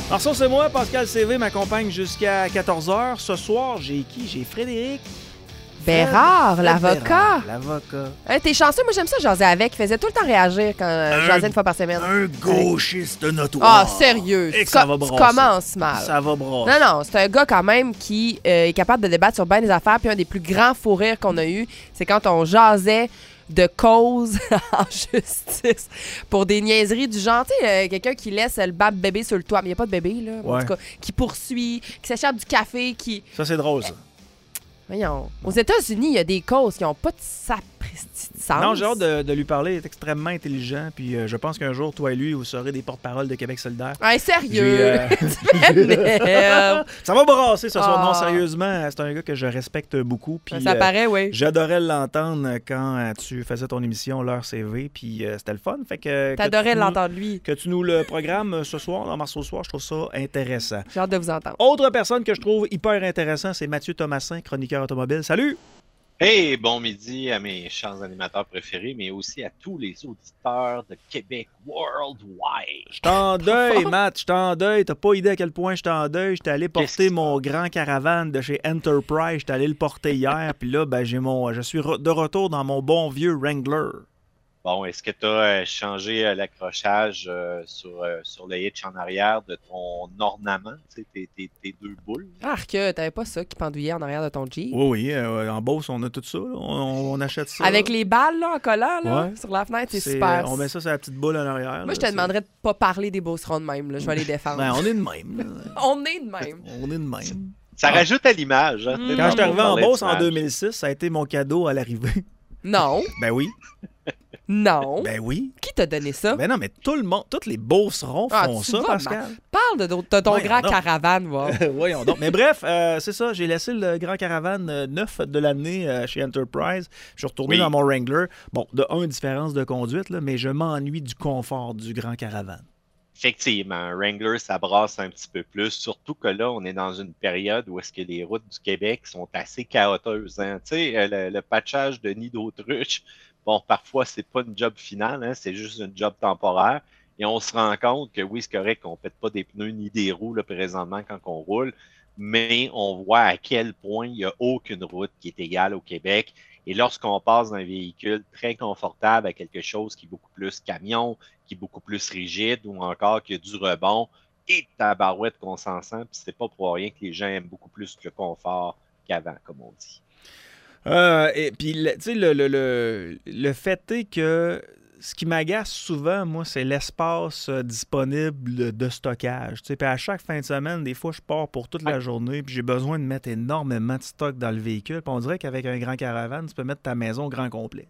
Alors ça, c'est moi, Pascal CV m'accompagne jusqu'à 14h. Ce soir, j'ai qui? J'ai Frédéric Bérard, l'avocat. L'avocat. T'es chanceux, moi j'aime ça jaser avec. Il faisait tout le temps réagir quand je jasais une fois par semaine. Un gauchiste notoire. Ah, sérieux. Et que ça va Tu brasser. commences mal. Ça va brasser. Non, c'est un gars quand même qui est capable de débattre sur bien des affaires. Puis un des plus grands fous rires qu'on a eu, c'est quand on jasait de cause en justice pour des niaiseries du genre, tu sais, quelqu'un qui laisse le bébé sur le toit, mais il n'y a pas de bébé, là, Ouais. en tout cas, qui poursuit, qui s'échappe du café, qui... Ça, c'est drôle, ça. Voyons, aux États-Unis, il y a des causes qui n'ont pas de sapristi de sens. Non, j'ai hâte de lui parler. Il est extrêmement intelligent. Puis je pense qu'un jour, toi et lui, vous serez des porte-parole de Québec solidaire. Ouais, sérieux. Merde. Ça va brasser ce soir. Ah. Non, sérieusement, c'est un gars que je respecte beaucoup. Puis, Ça paraît, oui. j'adorais l'entendre quand tu faisais ton émission L'heure CV. Puis c'était le fun. Fait que T'adorais l'entendre, lui. que tu nous le programmes ce soir, dans Mars au soir, je trouve ça intéressant. J'ai hâte de vous entendre. Autre personne que je trouve hyper intéressant, c'est Mathieu Thomasin, chroniqueur automobile. Salut! Hey, bon midi à mes chers animateurs préférés, mais aussi à tous les auditeurs de Québec Worldwide. Je suis en deuil, Matt, je suis en deuil. T'as pas idée à quel point je suis en deuil. J'étais allé Qu'est-ce porter qui mon grand caravane de chez Enterprise. J'étais allé le porter hier. Puis là, ben, je suis de retour dans mon bon vieux Wrangler. Bon, est-ce que tu as changé l'accrochage sur le hitch en arrière de ton ornement, tu sais, tes deux boules? Arc, t'avais pas ça qui pendouillait en arrière de ton Jeep? Oui, en Beauce, on a tout ça. Là. On achète ça. Avec les balles, là, en collant, là, Ouais. sur la fenêtre, c'est super. On met ça sur la petite boule en arrière. Moi, je te demanderais de pas parler des Beaucerons de même, là. Je vais les défendre. Ben, on est de même. Là. On est de même. On est de même. Ça rajoute à l'image. Hein, Mm. Quand je suis arrivé en Parler Beauce en d'image. 2006, ça a été mon cadeau à l'arrivée. Non. Ben oui. Non. Ben oui. Qui t'a donné ça? Ben non, mais tout le monde, tous les Beaucerons Ah, font tu ça, vas Pascal. Parle de ton Voyons grand donc. caravane, va. Voyons donc. Mais bref, c'est ça. J'ai laissé le grand caravane neuf de l'année chez Enterprise. Je suis retourné Oui. dans mon Wrangler. Bon, de différence de conduite, là, mais je m'ennuie du confort du grand caravane. Effectivement, un Wrangler, ça brasse un petit peu plus, surtout que là, on est dans une période où est-ce que les routes du Québec sont assez chaotiques. Hein? Tu sais, le patchage de nid d'autruche, bon, parfois, c'est pas une job finale, hein? C'est juste une job temporaire. Et on se rend compte que oui, c'est correct qu'on ne pète pas des pneus ni des roues là, présentement quand on roule, mais on voit à quel point il n'y a aucune route qui est égale au Québec. Et lorsqu'on passe d'un véhicule très confortable à quelque chose qui est beaucoup plus camion, qui est beaucoup plus rigide ou encore qui a du rebond, et tabarouette qu'on s'en sent, puis c'est pas pour rien que les gens aiment beaucoup plus le confort qu'avant, comme on dit. Et puis, tu sais, le fait est que ce qui m'agace souvent, moi, c'est l'espace disponible de stockage. Tu sais, puis à chaque fin de semaine, des fois, je pars pour toute la journée, puis j'ai besoin de mettre énormément de stock dans le véhicule. Puis on dirait qu'avec un grand caravane, tu peux mettre ta maison au grand complet.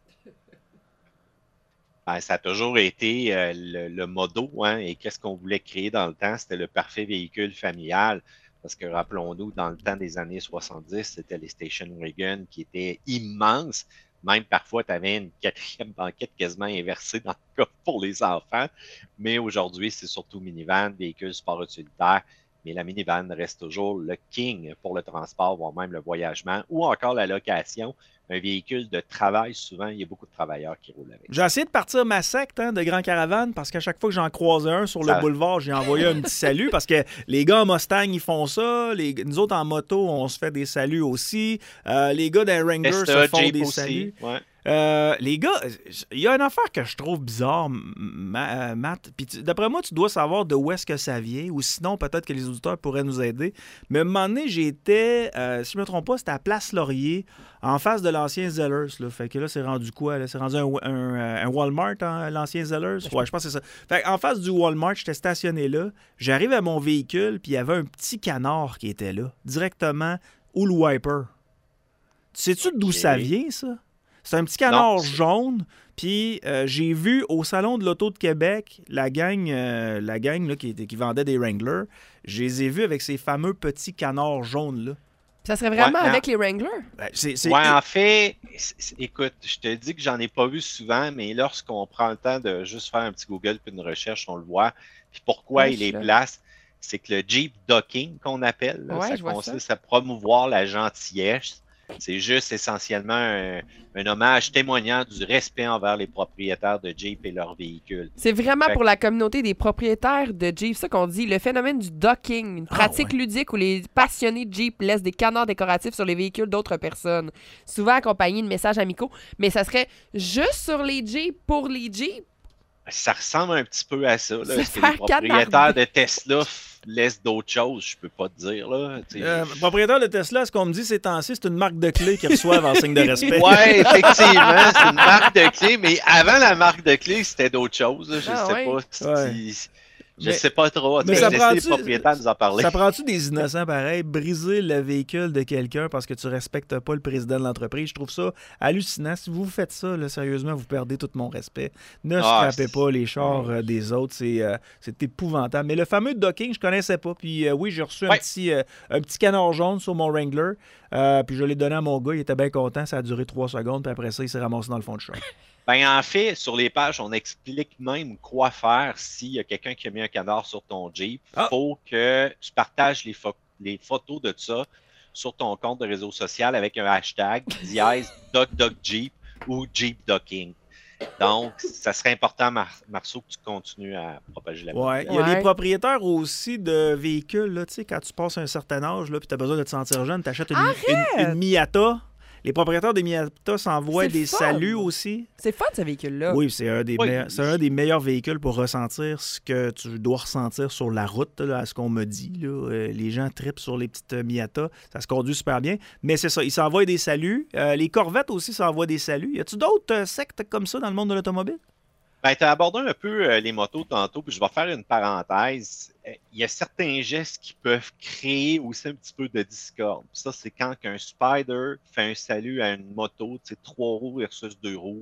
Ben, ça a toujours été le modo, hein, et qu'est-ce qu'on voulait créer dans le temps? C'était le parfait véhicule familial. Parce que rappelons-nous, dans le temps des années 70, c'était les station wagon qui étaient immenses. Même parfois, tu avais une quatrième banquette quasiment inversée dans le cas pour les enfants. Mais aujourd'hui, c'est surtout minivan, véhicule sport utilitaire. Mais la minivan reste toujours le king pour le transport, voire même le voyagement, ou encore la location. Un véhicule de travail, souvent, il y a beaucoup de travailleurs qui roulent avec. J'ai essayé de partir ma secte de Grand Caravane parce qu'à chaque fois que j'en croisais un sur le Ça- boulevard, j'ai envoyé un petit salut parce que les gars en Mustang, ils font ça. Nous autres en moto, on se fait des saluts aussi. Les gars d'un Wrangler se Tesla, font Jeep des aussi. saluts. Ouais. Les gars, il y a une affaire que je trouve bizarre, Matt. Puis d'après moi, tu dois savoir de où est-ce que ça vient, ou sinon, peut-être que les auditeurs pourraient nous aider. Mais à un moment donné, j'étais, si je ne me trompe pas, c'était à Place Laurier, en face de l'ancien Zellers. Là. Fait que là, c'est rendu quoi? Là? C'est rendu un Walmart, hein, l'ancien Zellers? Ouais, je pense que c'est ça. Fait en face du Walmart, j'étais stationné là. J'arrive à mon véhicule, puis il y avait un petit canard qui était là, directement où le wiper. Tu sais-tu d'où ça vient, ça? C'est un petit canard jaune. Puis j'ai vu au Salon de l'Auto de Québec la gang là, qui vendait des Wranglers. Je les ai vus avec ces fameux petits canards jaunes-là. Ça serait vraiment Ouais, avec les Wranglers? Ben, Ouais, en fait, écoute, je te dis que j'en ai pas vu souvent, mais lorsqu'on prend le temps de juste faire un petit Google puis une recherche, on le voit. Puis pourquoi Ouais, il les là. place, c'est que le Jeep docking qu'on appelle, là, Ouais, ça je vois consiste à promouvoir la gentillesse. C'est juste essentiellement un hommage témoignant du respect envers les propriétaires de Jeep et leurs véhicules. C'est vraiment pour la communauté des propriétaires de Jeep, ça qu'on dit, le phénomène du docking, une pratique ludique où les passionnés de Jeep laissent des canards décoratifs sur les véhicules d'autres personnes, souvent accompagnés de messages amicaux, mais ça serait juste sur les Jeeps pour les Jeeps. Ça ressemble un petit peu à ça. Là. Est-ce que faire les propriétaires de Tesla laissent d'autres choses? Je peux pas te dire. Là. Propriétaire de Tesla, ce qu'on me dit ces temps-ci, c'est une marque de clé qu'ils reçoivent en signe de respect. Oui, effectivement, c'est une marque de clé, mais avant la marque de clé, c'était d'autres choses. Je sais pas si... Je sais pas trop. Mais ça prend les propriétaires nous en parler. Ça prend-tu des innocents pareils, briser le véhicule de quelqu'un parce que tu respectes pas le président de l'entreprise? Je trouve ça hallucinant. Si vous faites ça, là, sérieusement, vous perdez tout mon respect. Ne scrapez pas les chars des autres. C'est épouvantable. Mais le fameux docking, je connaissais pas. Puis oui, j'ai reçu un petit canard jaune sur mon Wrangler. Puis je l'ai donné à mon gars. Il était bien content. Ça a duré 3 secondes. Puis après ça, il s'est ramassé dans le fond de char. Ben, en fait, sur les pages, on explique même quoi faire s'il y a quelqu'un qui a mis un canard sur ton Jeep. Il faut que tu partages les photos de ça sur ton compte de réseau social avec un hashtag #DocDocJeep ou Jeep Docking. Donc, ça serait important, Marceau, que tu continues à propager la Oui, il y a des propriétaires aussi de véhicules, là, tu sais, quand tu passes un certain âge, puis tu as besoin de te sentir jeune, tu achètes une Miata. Les propriétaires des Miata s'envoient des saluts aussi. C'est fun, ce véhicule-là. Oui, c'est un des meilleurs véhicules pour ressentir ce que tu dois ressentir sur la route, là, à ce qu'on me dit. Là. Les gens trippent sur les petites Miata. Ça se conduit super bien. Mais c'est ça, ils s'envoient des saluts. Les Corvettes aussi s'envoient des saluts. Y a-tu d'autres sectes comme ça dans le monde de l'automobile? Ben, tu as abordé un peu les motos tantôt, puis je vais faire une parenthèse. Il y a certains gestes qui peuvent créer aussi un petit peu de discorde. Ça, c'est quand un Spider fait un salut à une moto, tu sais, 3 roues versus 2 roues.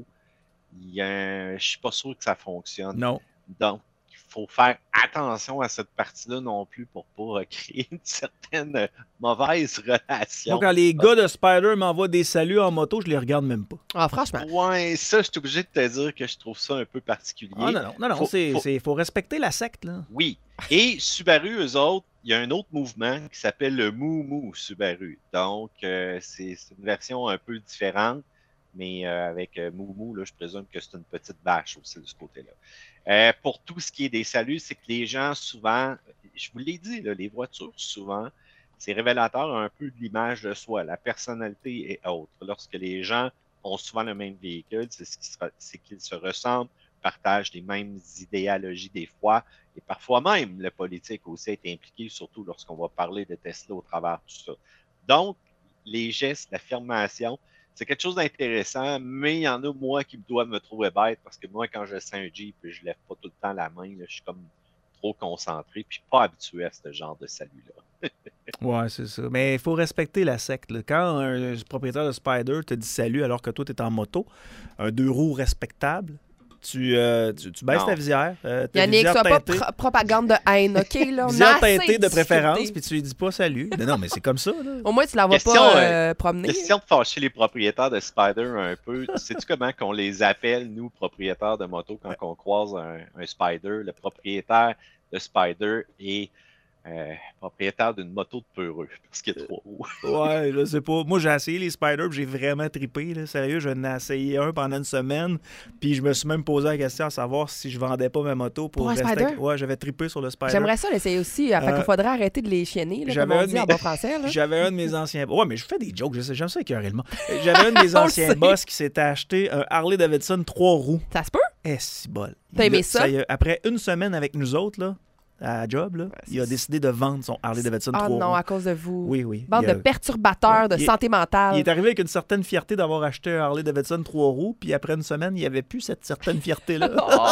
Je suis pas sûr que ça fonctionne. Non. Donc, il faut faire attention à cette partie-là non plus pour pas créer une certaine mauvaise relation. Donc, quand les gars de Spider m'envoient des saluts en moto, je les regarde même pas. Ah, franchement. Ouais, ça, je suis obligé de te dire que je trouve ça un peu particulier. Ah, non, faut respecter la secte, là. Oui. Et Subaru, eux autres, il y a un autre mouvement qui s'appelle le Mou Subaru. Donc, c'est une version un peu différente, mais avec Mou, là, je présume que c'est une petite vache aussi de ce côté-là. Pour tout ce qui est des saluts, c'est que les gens, souvent, je vous l'ai dit, là, les voitures, souvent, c'est révélateur un peu de l'image de soi, la personnalité et autres. Lorsque les gens ont souvent le même véhicule, c'est qu'ils se ressemblent, partagent les mêmes idéologies des fois, et parfois même le politique aussi est impliqué, surtout lorsqu'on va parler de Tesla au travers de tout ça. Donc, les gestes, l'affirmation, c'est quelque chose d'intéressant, mais il y en a, moi, qui doivent me trouver bête, parce que moi, quand je sens un Jeep, je lève pas tout le temps la main, là, je suis comme trop concentré, puis pas habitué à ce genre de salut-là. Ouais, c'est ça. Mais il faut respecter la secte. Là. Quand un propriétaire de Spider te dit salut alors que toi, tu es en moto, un 2 roues respectable, tu baisses ta visière. Yannick, sois pas propagande de haine, OK? Là, visière teintée de préférence, puis tu lui dis pas salut. Non, mais c'est comme ça. Là. Au moins, tu la vois pas promener. Question de fâcher les propriétaires de Spider un peu. Sais-tu comment qu'on les appelle, nous, propriétaires de moto, quand on croise un Spider? Le propriétaire de Spider est propriétaire d'une moto de peureux, parce qu'il y a 3 roues. Ouais, je sais pas. Moi, j'ai essayé les Spiders, j'ai vraiment trippé. Là. Sérieux, j'en ai essayé un pendant une semaine, puis je me suis même posé la question à savoir si je vendais pas ma moto pour rester... Spider? Ouais, j'avais trippé sur le Spider. J'aimerais ça l'essayer aussi. Fait qu'il faudrait arrêter de les chienner, là, comme on dit en bon français. Là. J'avais un de mes anciens... Ouais, mais je fais des jokes, j'aime ça écœurer le monde. J'avais un de mes anciens boss qui s'était acheté un Harley Davidson 3 roues. Ça se peut? Si bol. T'as aimé ça? Après une semaine avec nous autres, là, à la job, là, il a décidé de vendre son Harley Davidson 3 roues. Ah non, à cause de vous. Oui. Bande de perturbateurs de santé mentale. Il est arrivé avec une certaine fierté d'avoir acheté un Harley Davidson 3 roues, puis après une semaine, il n'y avait plus cette certaine fierté-là.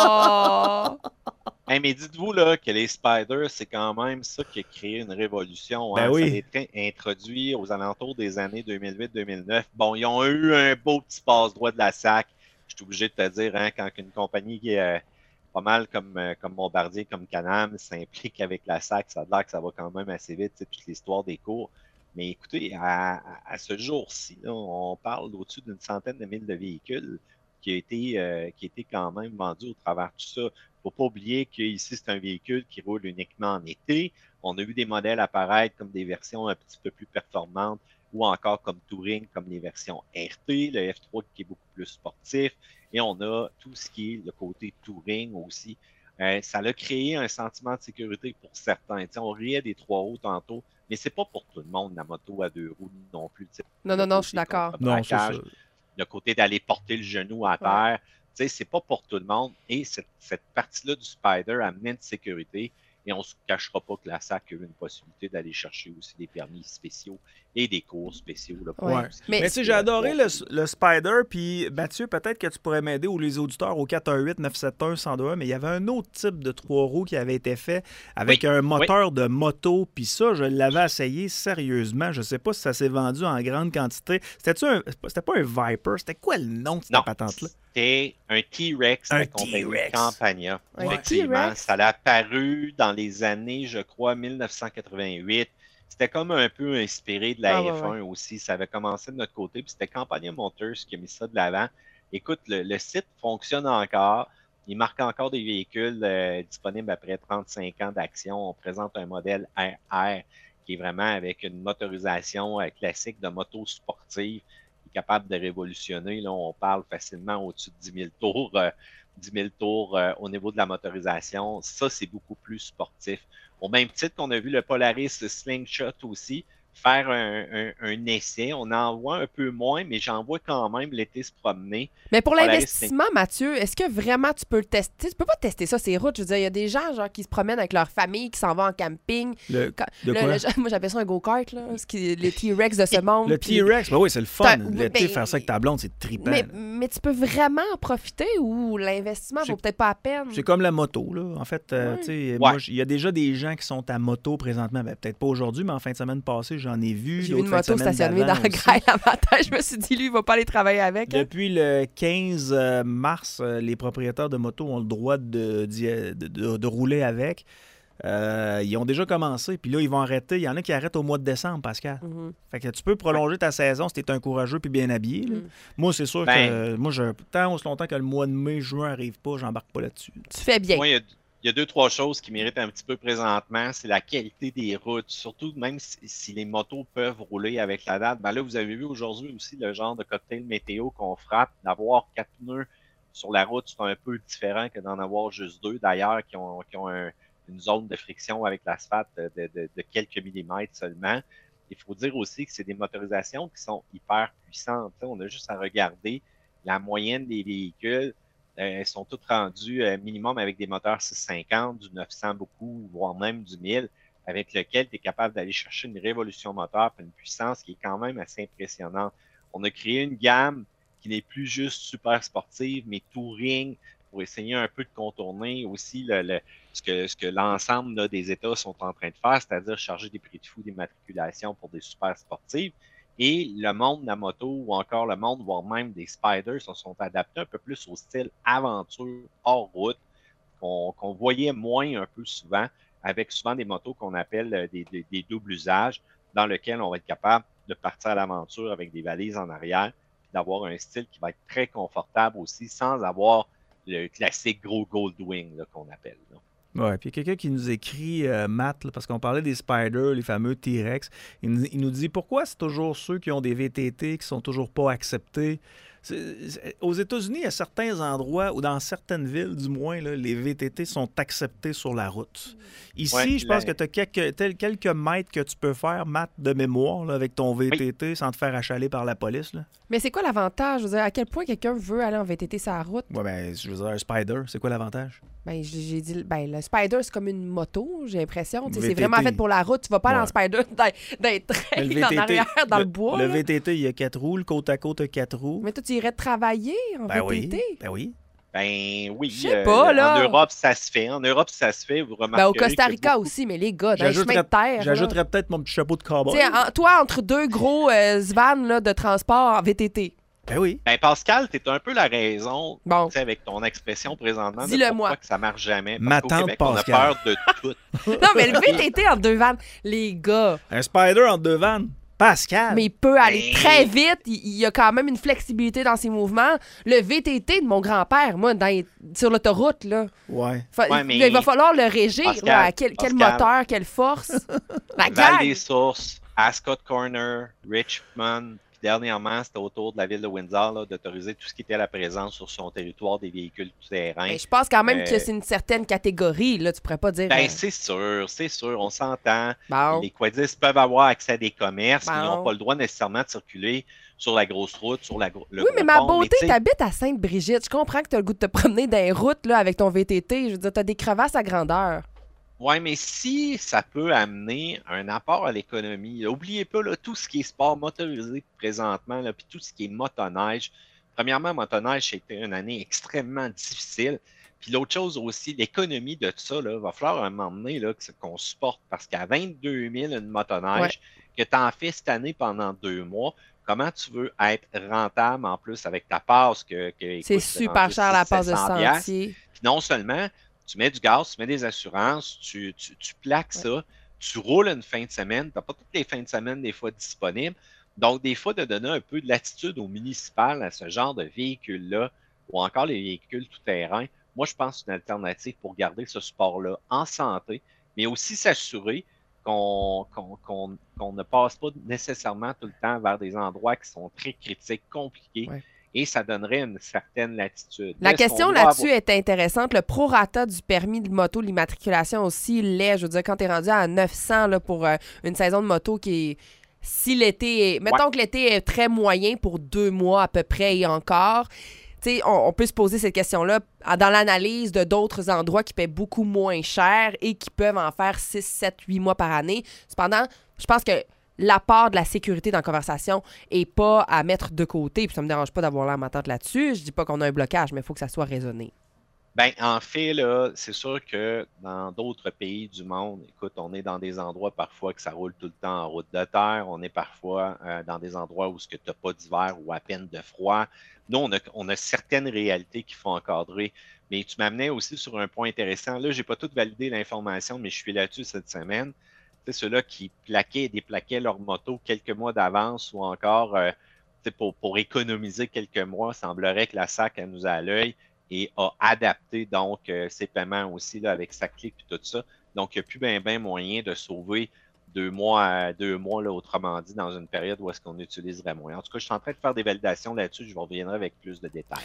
Hey, mais dites-vous là, que les Spiders, c'est quand même ça qui a créé une révolution. Ben oui. Ça a été introduit aux alentours des années 2008-2009. Bon, ils ont eu un beau petit passe-droit de la SAC. Je suis obligé de te dire, quand une compagnie qui est pas mal comme Bombardier, comme Can-Am, s'implique avec la SAC, ça a l'air que ça va quand même assez vite, toute l'histoire des cours. Mais écoutez, à ce jour-ci, là, on parle d'au-dessus d'une centaine de mille de véhicules qui a été quand même vendus au travers de tout ça. Il ne faut pas oublier qu'ici, c'est un véhicule qui roule uniquement en été. On a vu des modèles apparaître comme des versions un petit peu plus performantes ou encore comme Touring, comme les versions RT, le F3 qui est beaucoup plus sportif, et on a tout ce qui est le côté Touring aussi. Ça a créé un sentiment de sécurité pour certains. T'sais, on riait des 3 roues tantôt, mais c'est pas pour tout le monde, la moto à 2 roues non plus. Non, je suis d'accord. Non, c'est ça. Le côté d'aller porter le genou à terre, c'est pas pour tout le monde. Et cette partie-là du Spider amène de sécurité. Et on ne se cachera pas que la SAC a eu une possibilité d'aller chercher aussi des permis spéciaux et des cours spéciaux. Là, pour Mais tu sais, j'ai adoré le Spider. Puis Mathieu, peut-être que tu pourrais m'aider ou les auditeurs au 418-971-1021. Mais il y avait un autre type de 3 roues qui avait été fait avec un moteur de moto. Puis ça, je l'avais essayé sérieusement. Je ne sais pas si ça s'est vendu en grande quantité. C'était pas un Viper. C'était quoi le nom de cette patente-là? C'était un T-Rex de la compagnie Campagna. Effectivement, ça a apparu dans les années, je crois, 1988. C'était comme un peu inspiré de la F1 aussi. Ça avait commencé de notre côté, puis c'était Campagna Motors qui a mis ça de l'avant. Écoute, le site fonctionne encore. Il marque encore des véhicules disponibles après 35 ans d'action. On présente un modèle RR qui est vraiment avec une motorisation classique de moto sportive capable de révolutionner. Là, on parle facilement au-dessus de 10 000 tours, 10 000 tours au niveau de la motorisation. Ça, c'est beaucoup plus sportif. Au même titre qu'on a vu le Polaris Slingshot aussi faire un essai. On en voit un peu moins, mais j'en vois quand même l'été se promener. Mais pour l'investissement, Mathieu, est-ce que vraiment tu peux le tester? Tu peux pas tester ça, ces routes. Je veux dire, il y a des gens genre, qui se promènent avec leur famille, qui s'en vont en camping. Moi, j'appelle ça un go-kart, là, les T-Rex de ce monde. Le T-Rex, ben oui, c'est le fun. L'été, faire ça avec ta blonde, c'est trippant. Mais tu peux vraiment en profiter ou l'investissement vaut peut-être pas la peine? C'est comme la moto, là. En fait, moi, il y a déjà des gens qui sont à moto présentement. Ben, peut-être pas aujourd'hui, mais en fin de semaine passée, j'en ai vu. J'ai vu une moto stationnée dans le grail la matin. Je me suis dit, lui, il va pas aller travailler avec. Depuis le 15 mars, les propriétaires de motos ont le droit de rouler avec. Ils ont déjà commencé, puis là, ils vont arrêter. Il y en a qui arrêtent au mois de décembre, Pascal. Fait que tu peux prolonger ta saison si tu es un courageux puis bien habillé. Moi, c'est sûr que moi, tant aussi longtemps que le mois de mai, juin n'arrive pas, j'embarque pas là-dessus. Tu fais bien. Moi, il y a 2-3 choses qui méritent un petit peu présentement. C'est la qualité des routes. Surtout, même si les motos peuvent rouler avec la date. Ben là, vous avez vu aujourd'hui aussi le genre de cocktail météo qu'on frappe. D'avoir 4 pneus sur la route, c'est un peu différent que d'en avoir juste 2, d'ailleurs, qui ont une zone de friction avec l'asphalte de quelques millimètres seulement. Il faut dire aussi que c'est des motorisations qui sont hyper puissantes. On a juste à regarder la moyenne des véhicules. Elles sont toutes rendues minimum avec des moteurs 650, du 900 beaucoup, voire même du 1000, avec lequel tu es capable d'aller chercher une révolution moteur et une puissance qui est quand même assez impressionnante. On a créé une gamme qui n'est plus juste super sportive, mais touring, pour essayer un peu de contourner aussi ce que l'ensemble des États sont en train de faire, c'est-à-dire charger des prix de fou d'immatriculation pour des super sportives. Et le monde de la moto ou encore le monde, voire même des Spiders, se sont adaptés un peu plus au style aventure hors route qu'on voyait moins un peu souvent, avec souvent des motos qu'on appelle des doubles usages, dans lesquels on va être capable de partir à l'aventure avec des valises en arrière, puis d'avoir un style qui va être très confortable aussi, sans avoir le classique gros Goldwing qu'on appelle. Là. Oui, puis quelqu'un qui nous écrit, Matt, là, parce qu'on parlait des Spiders, les fameux T-Rex, il nous dit pourquoi c'est toujours ceux qui ont des VTT qui sont toujours pas acceptés. Aux États-Unis, il y a certains endroits, ou dans certaines villes du moins, là, les VTT sont acceptés sur la route. Ici, je pense que tu as quelques mètres que tu peux faire, Matt, de mémoire, là, avec ton VTT sans te faire achaler par la police. Là. Mais c'est quoi l'avantage? Je veux dire, à quel point quelqu'un veut aller en VTT sur la route? Oui, bien, je veux dire, un Spider, c'est quoi l'avantage? Ben, j'ai dit, le Spider, c'est comme une moto, j'ai l'impression. C'est vraiment fait pour la route. Tu vas pas aller en Spider d'un trail en arrière, dans le bois. Le VTT, il y a 4 roues. Le côte à côte a 4 roues. Mais toi, tu irais travailler en VTT? Ben oui. Ben oui. Je sais pas, là. En Europe, ça se fait. Vous remarquez. Ben, au Costa Rica aussi, mais les gars, dans les chemins de terre. J'ajouterais peut-être mon petit chapeau de cowboy. Toi, entre deux gros vannes là, de transport en VTT. Ben oui. Ben Pascal, t'es un peu la raison, avec ton expression présentement, de pourquoi que ça marche jamais. Parce qu'au Québec, on a peur de tout. Non, mais le VTT entre 2 vannes, les gars. Un Spider entre 2 vannes. Pascal. Mais il peut aller très vite. Il y a quand même une flexibilité dans ses mouvements. Le VTT de mon grand-père, moi, sur l'autoroute, là. Ouais. Il va falloir le régir. Pascal, quel moteur, quelle force. Val des Sources. Ascot Corner, Richmond, puis dernièrement, c'était autour de la ville de Windsor là, d'autoriser tout ce qui était la présence sur son territoire des véhicules tout-terrain. Mais je pense quand même que c'est une certaine catégorie. Là, tu pourrais pas dire. Ben, c'est sûr, on s'entend. Bon. Les quadistes peuvent avoir accès à des commerces, mais ils Bon. n'ont pas le droit nécessairement de circuler sur la grosse route, sur le Oui, gros mais ma pont. beauté, Mais, tu sais, t'habites à Sainte-Brigitte. Je comprends que t'as le goût de te promener dans les routes là, avec ton VTT. Je veux dire, t'as des crevasses à grandeur. ouais, mais si ça peut amener un apport à l'économie, là, oubliez pas là, tout ce qui est sport motorisé présentement, là, puis tout ce qui est motoneige. Premièrement, motoneige, c'était une année extrêmement difficile. Puis l'autre chose aussi, l'économie de tout ça, là, va falloir à un moment donné là, qu'on supporte parce qu'à 22 000 une motoneige, que tu en fais cette année pendant 2 mois, comment tu veux être rentable en plus avec ta passe C'est écoute, super rendu cher la passe de 600-700 piastres. sentier. Puis non seulement tu mets du gaz, tu mets des assurances, tu plaques ça, tu roules une fin de semaine, tu n'as pas toutes les fins de semaine des fois disponibles. Donc, des fois, de donner un peu de latitude aux municipales à ce genre de véhicules-là, ou encore les véhicules tout-terrain, moi, je pense que c'est une alternative pour garder ce sport-là en santé, mais aussi s'assurer qu'on ne passe pas nécessairement tout le temps vers des endroits qui sont très critiques, compliqués, Ouais. et ça donnerait une certaine latitude. La Est-ce qu'on question doit là-dessus avoir- est intéressante. Le prorata du permis de moto, l'immatriculation aussi l'est. Je veux dire, quand t'es rendu à 900 là, pour une saison de moto qui est... Si l'été est... Mettons que l'été est très moyen pour 2 mois à peu près et encore. Tu sais, on peut se poser cette question-là dans l'analyse de d'autres endroits qui paient beaucoup moins cher et qui peuvent en faire 6, 7, 8 mois par année. Cependant, je pense que l'apport de la sécurité dans la conversation est pas à mettre de côté. Puis ça me dérange pas d'avoir l'air m'entendre là-dessus. Je dis pas qu'on a un blocage, mais il faut que ça soit raisonné. Ben, en fait, là, c'est sûr que dans d'autres pays du monde, écoute, on est dans des endroits parfois que ça roule tout le temps en route de terre. On est parfois dans des endroits où tu n'as pas d'hiver ou à peine de froid. Nous, on a certaines réalités qu'il faut encadrer. Mais tu m'amenais aussi sur un point intéressant. Là, je n'ai pas tout validé l'information, mais je suis là-dessus cette semaine. Tu sais, ceux-là qui déplaquaient leur moto quelques mois d'avance ou encore pour économiser quelques mois, semblerait que la SAC elle nous a à l'œil et a adapté donc ses paiements aussi là, avec sa clique et tout ça. Donc, il n'y a plus bien moyen de sauver 2 mois, là, autrement dit, dans une période où est-ce qu'on utiliserait moins. En tout cas, je suis en train de faire des validations là-dessus. Je vous reviendrai avec plus de détails.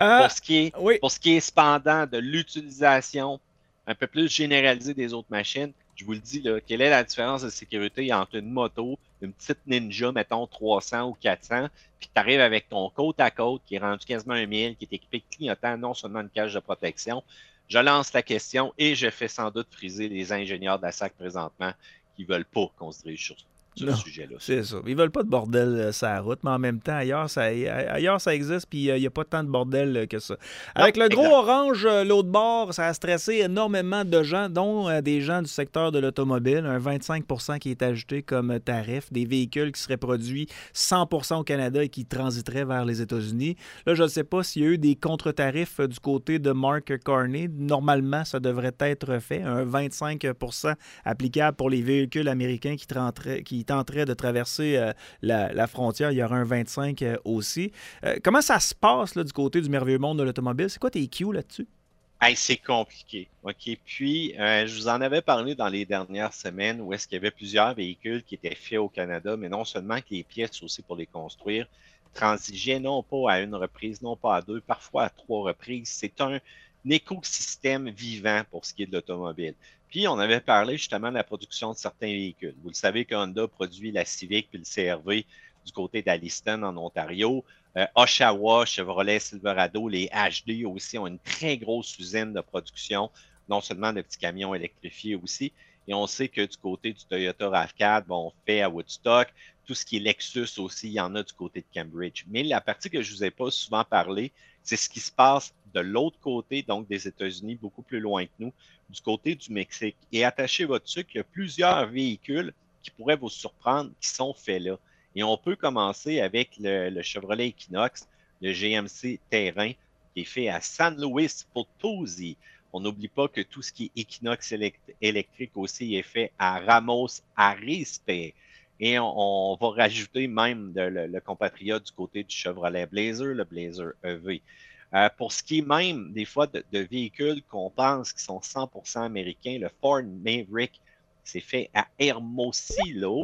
Oui. Pour ce qui est cependant de l'utilisation un peu plus généralisée des autres machines, je vous le dis, là, quelle est la différence de sécurité entre une moto, une petite Ninja, mettons 300 ou 400, puis tu arrives avec ton côte à côte qui est rendu quasiment 1000, qui est équipé de clignotants, non seulement une cage de protection. Je lance la question et je fais sans doute friser les ingénieurs de la SAC présentement qui ne veulent pas qu'on se dirige sur ce sujet-là. C'est ça. Ils veulent pas de bordel sur la route, mais en même temps, ailleurs, ça existe, puis il n'y a pas tant de bordel que ça. Avec le gros orange, l'autre bord, ça a stressé énormément de gens, dont des gens du secteur de l'automobile. Un 25 % qui est ajouté comme tarif, des véhicules qui seraient produits 100 % au Canada et qui transiteraient vers les États-Unis. Là, je ne sais pas s'il y a eu des contre-tarifs du côté de Mark Carney. Normalement, ça devrait être fait. Un 25 % applicable pour les véhicules américains qui tenteraient de traverser la frontière. Il y aura un 25 aussi. Comment ça se passe là, du côté du merveilleux monde de l'automobile? C'est quoi tes cues là-dessus? Hey, c'est compliqué. OK. Puis, je vous en avais parlé dans les dernières semaines où est-ce qu'il y avait plusieurs véhicules qui étaient faits au Canada, mais non seulement que les pièces aussi pour les construire transigeaient non pas à une reprise, non pas à 2, parfois à 3 reprises. C'est un écosystème vivant pour ce qui est de l'automobile. Puis, on avait parlé justement de la production de certains véhicules. Vous le savez que Honda produit la Civic puis le CR-V du côté d'Alliston en Ontario. Oshawa, Chevrolet Silverado, les HD aussi ont une très grosse usine de production, non seulement de petits camions électrifiés aussi. Et on sait que du côté du Toyota RAV4, on fait à Woodstock. Tout ce qui est Lexus aussi, il y en a du côté de Cambridge. Mais la partie que je ne vous ai pas souvent parlé, c'est ce qui se passe de l'autre côté, donc des États-Unis, beaucoup plus loin que nous, du côté du Mexique. Et attachez votre sucre, il y a plusieurs véhicules qui pourraient vous surprendre, qui sont faits là. Et on peut commencer avec le Chevrolet Equinox, le GMC Terrain, qui est fait à San Luis Potosi. On n'oublie pas que tout ce qui est Equinox électrique aussi est fait à Ramos Arizpe. Et on va rajouter même le compatriote du côté du Chevrolet Blazer, le Blazer EV. Pour ce qui est même des fois de véhicules qu'on pense qui sont 100% américains, le Ford Maverick, c'est fait à Hermosillo.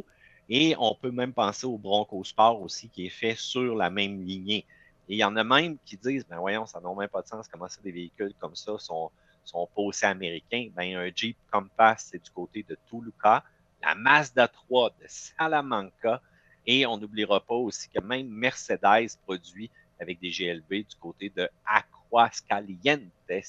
Et on peut même penser au Bronco Sport aussi, qui est fait sur la même lignée. Et il y en a même qui disent, ben voyons, ça n'a même pas de sens, comment ça des véhicules comme ça sont pas aussi américains. Ben, un Jeep Compass, c'est du côté de Toluca, la Mazda 3 de Salamanca, et on n'oubliera pas aussi que même Mercedes produit avec des GLB du côté de Aguascalientes.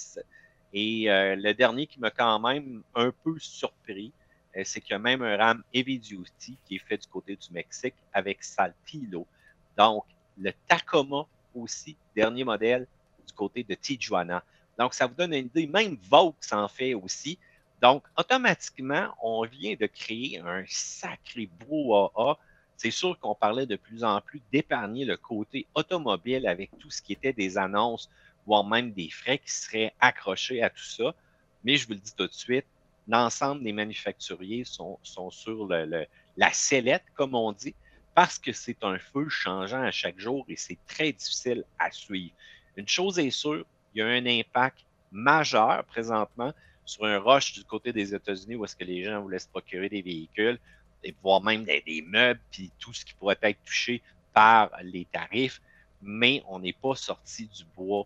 Et le dernier qui m'a quand même un peu surpris, c'est qu'il y a même un Ram Heavy Duty qui est fait du côté du Mexique avec Saltillo. Donc, le Tacoma aussi, dernier modèle du côté de Tijuana. Donc, ça vous donne une idée. Même Vaux en fait aussi. Donc, automatiquement, on vient de créer un sacré brouhaha. C'est sûr qu'on parlait de plus en plus d'épargner le côté automobile avec tout ce qui était des annonces, voire même des frais qui seraient accrochés à tout ça. Mais je vous le dis tout de suite, l'ensemble des manufacturiers sont sur la sellette, comme on dit, parce que c'est un feu changeant à chaque jour et c'est très difficile à suivre. Une chose est sûre, il y a un impact majeur présentement sur un rush du côté des États-Unis où est-ce que les gens voulaient se procurer des véhicules, et voire même des meubles, puis tout ce qui pourrait être touché par les tarifs, mais on n'est pas sorti du bois.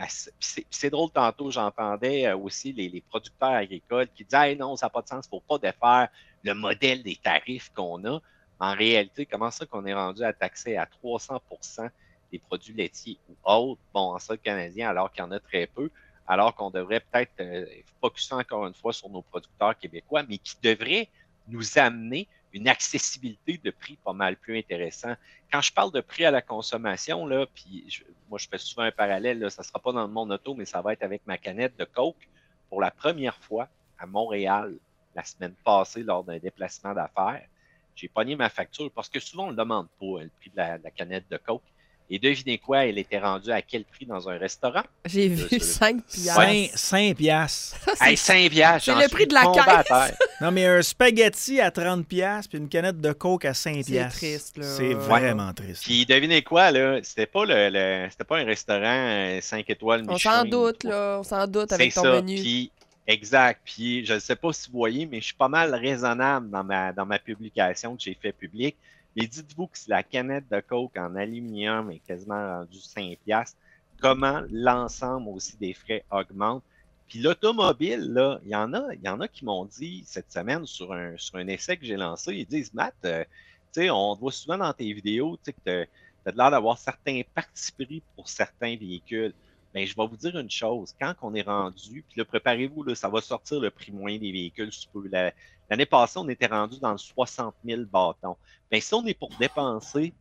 C'est drôle, tantôt, j'entendais aussi les producteurs agricoles qui disaient hey, non, ça n'a pas de sens, il ne faut pas défaire le modèle des tarifs qu'on a. En réalité, comment ça qu'on est rendu à taxer à 300% des produits laitiers ou autres, bon, en sol canadien, alors qu'il y en a très peu, alors qu'on devrait peut-être focusser encore une fois sur nos producteurs québécois, mais qui devraient nous amener une accessibilité de prix pas mal plus intéressant. Quand je parle de prix à la consommation, là, puis moi je fais souvent un parallèle, là, ça ne sera pas dans le monde auto, mais ça va être avec ma canette de Coke. Pour la première fois à Montréal, la semaine passée, lors d'un déplacement d'affaires, j'ai pogné ma facture parce que souvent on ne demande pas le prix de la canette de Coke. Et devinez quoi, elle était rendue à quel prix dans un restaurant? J'ai vu 5 piastres. 5 piastres. Hey, 5 piastres, c'est le prix de la caisse. Non, mais un spaghetti à 30 piastres puis une canette de Coke à 5 piastres. C'est triste, là. C'est vraiment triste. Puis devinez quoi, là, c'était pas c'était pas un restaurant 5 étoiles Michelin. On s'en doute, là. On s'en doute avec ton menu. Puis, exact. Puis, je ne sais pas si vous voyez, mais je suis pas mal raisonnable dans ma publication que j'ai fait publique. Mais dites-vous que si la canette de Coke en aluminium est quasiment rendue 5 piastres, comment l'ensemble aussi des frais augmente. Puis l'automobile, là, il y en a qui m'ont dit cette semaine sur un essai que j'ai lancé, ils disent, Matt, tu sais, on te voit souvent dans tes vidéos, tu sais, que tu as l'air d'avoir certains partis pris pour certains véhicules. Bien, je vais vous dire une chose, quand on est rendu, puis là, préparez-vous, là, ça va sortir le prix moyen des véhicules sous peu. L'année passée, on était rendu dans le 60 000 bâtons. Bien, si on est pour dépenser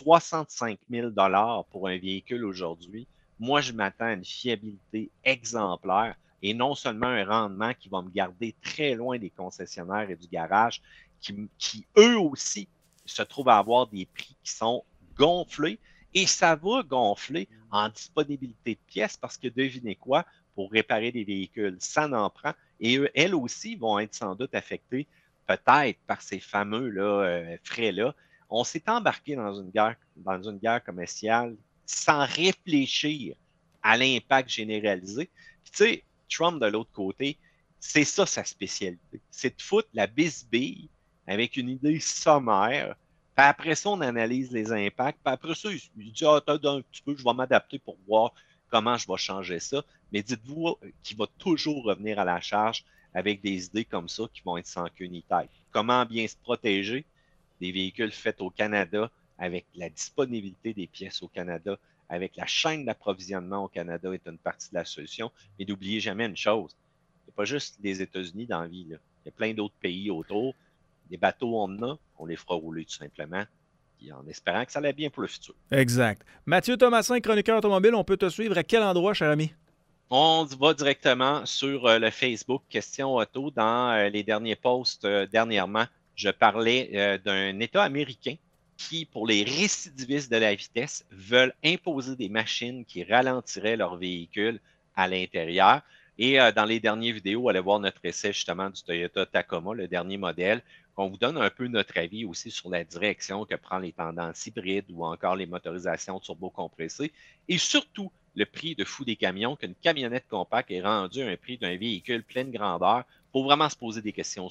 65 000 pour un véhicule aujourd'hui, moi, je m'attends à une fiabilité exemplaire et non seulement un rendement qui va me garder très loin des concessionnaires et du garage qui eux aussi, se trouvent à avoir des prix qui sont gonflés. Et ça va gonfler en disponibilité de pièces parce que devinez quoi, pour réparer des véhicules, ça n'en prend. Et elles aussi vont être sans doute affectées peut-être par ces fameux là, frais-là. On s'est embarqué dans une guerre commerciale sans réfléchir à l'impact généralisé. Puis, tu sais, Trump, de l'autre côté, c'est ça sa spécialité. C'est de foutre la bisbille avec une idée sommaire. Puis après ça, on analyse les impacts. Puis après ça, il dit attends un petit peu, je vais m'adapter pour voir comment je vais changer ça. Mais dites-vous qu'il va toujours revenir à la charge avec des idées comme ça qui vont être sans queue ni tête. Comment bien se protéger des véhicules faits au Canada avec la disponibilité des pièces au Canada, avec la chaîne d'approvisionnement au Canada est une partie de la solution. Mais n'oubliez jamais une chose, il n'y a pas juste les États-Unis dans la vie. Là. Il y a plein d'autres pays autour. Des bateaux, on en a, on les fera rouler tout simplement, puis en espérant que ça allait bien pour le futur. Exact. Mathieu Thomasin, chroniqueur automobile, on peut te suivre à quel endroit, cher ami? On va directement sur le Facebook Question Auto. Dans les derniers posts dernièrement, je parlais d'un État américain qui, pour les récidivistes de la vitesse, veulent imposer des machines qui ralentiraient leurs véhicules à l'intérieur. Et dans les dernières vidéos, allez voir notre essai justement du Toyota Tacoma, le dernier modèle, qu'on vous donne un peu notre avis aussi sur la direction que prend les tendances hybrides ou encore les motorisations turbocompressées. Et surtout, le prix de fou des camions, qu'une camionnette compacte est rendue à un prix d'un véhicule pleine grandeur pour vraiment se poser des questions